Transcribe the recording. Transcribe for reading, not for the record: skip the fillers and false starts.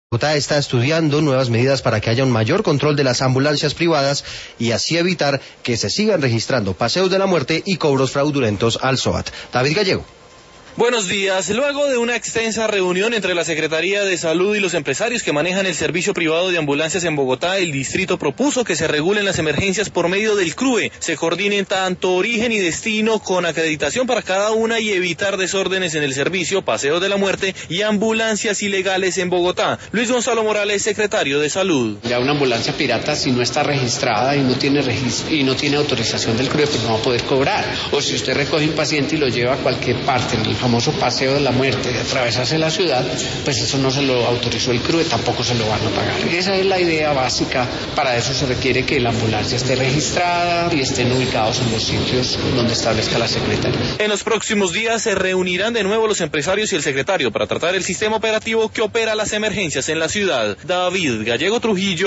Bogotá está estudiando nuevas medidas para que haya un mayor control de las ambulancias privadas y así evitar que se sigan registrando paseos de la muerte y cobros fraudulentos al SOAT. David Gallego. Buenos días. Luego de una extensa reunión entre la Secretaría de Salud y los empresarios que manejan el servicio privado de ambulancias en Bogotá, el distrito propuso que se regulen las emergencias por medio del CRUE, se coordinen tanto origen y destino con acreditación para cada una y evitar desórdenes en el servicio, paseos de la muerte y ambulancias ilegales en Bogotá. Luis Gonzalo Morales, secretario de Salud. Ya una ambulancia pirata, si no está registrada y no tiene registro y no tiene autorización del CRUE, pues no va a poder cobrar. O si usted recoge un paciente y lo lleva a cualquier parte, en el famoso paseo de la muerte, de atravesarse la ciudad, pues eso no se lo autorizó el CRUE, tampoco se lo van a pagar. Esa es la idea básica. Para eso se requiere que la ambulancia esté registrada y estén ubicados en los sitios donde establezca la Secretaría. En los próximos días se reunirán de nuevo los empresarios y el secretario para tratar el sistema operativo que opera las emergencias en la ciudad. David Gallego Trujillo.